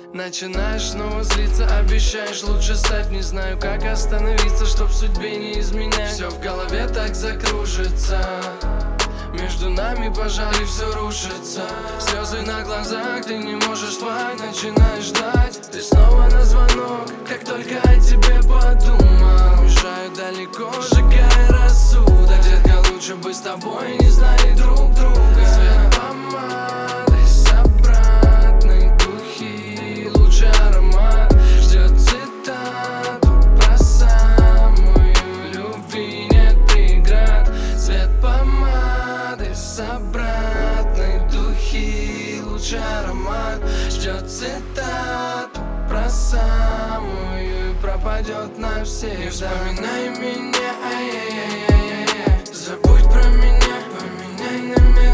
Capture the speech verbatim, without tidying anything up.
Начинаешь снова злиться, обещаешь лучше стать. Не знаю, как остановиться, чтоб судьбе не изменять. Все в голове так закружится, между нами, пожалуй, все рушится. Слезы на глазах, ты не можешь спать. Начинаешь ждать, ты снова на звонок. Как только о тебе подумал, уезжаю далеко, сжигая рассудок. Детка, лучше бы с тобой не знали друг друга. Свет помады с обратной духи, лучший аромат ждет цитату про самую любви. Нет преград. Свет помады с обратной духи, лучший аромат ждет цитату про самую и пропадет навсегда. Не вспоминай меня, ай-яй-яй-яй-яй. Забудь про меня, поменяй номер.